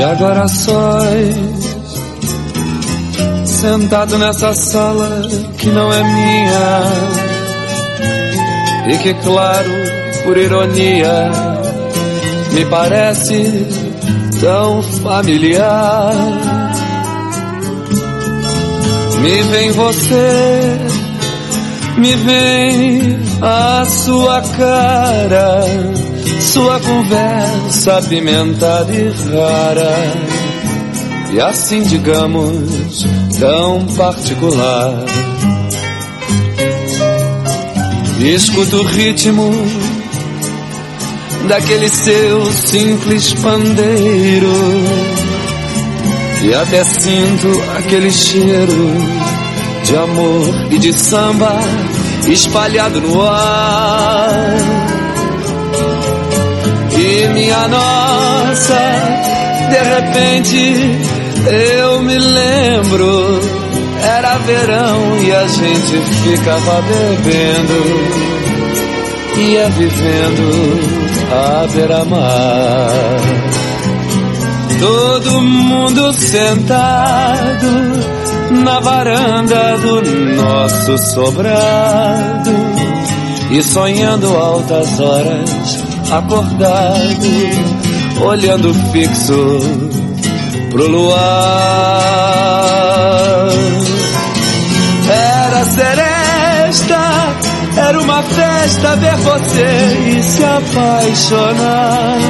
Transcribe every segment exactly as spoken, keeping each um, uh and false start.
agora sós, sentado nessa sala que não é minha, e que, claro, por ironia, me parece tão familiar. Me vem você, me vem a sua cara, sua conversa apimentada e rara, e assim, digamos, tão particular. E escuto o ritmo daquele seu simples pandeiro, e até sinto aquele cheiro de amor e de samba espalhado no ar. E minha nossa, de repente eu me lembro, era verão e a gente ficava bebendo, ia vivendo à beira-mar. Todo mundo sentado na varanda do nosso sobrado, e sonhando altas horas, acordado, olhando fixo pro luar. Era seresta, era uma festa ver você e se apaixonar.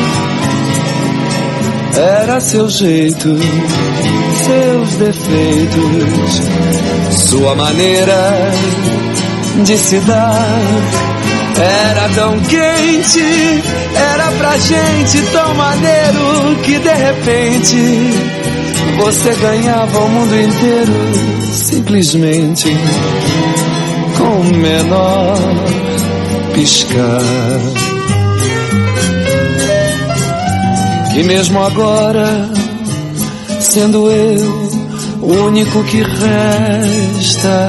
Era seu jeito, seus defeitos, sua maneira de se dar. Era tão quente, era pra gente tão maneiro, que de repente você ganhava o mundo inteiro, simplesmente com o menor piscar. E mesmo agora, sendo eu o único que resta,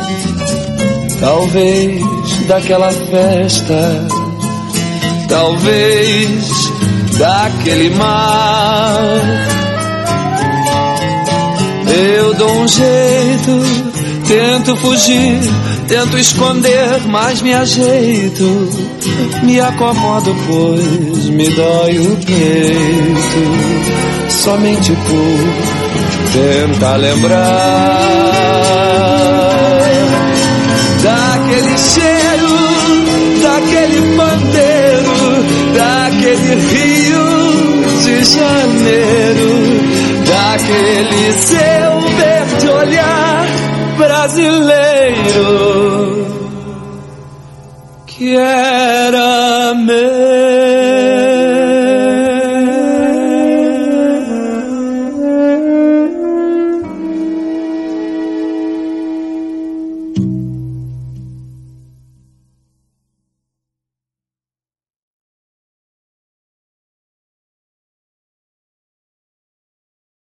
talvez daquela festa, talvez daquele mar, eu dou um jeito, tento fugir, tento esconder, mas me ajeito, me acomodo, pois me dói o peito, somente por tentar lembrar daquele cheiro, daquele pandeiro, daquele Rio de Janeiro, daquele seu verde olhar brasileiro, que era meu.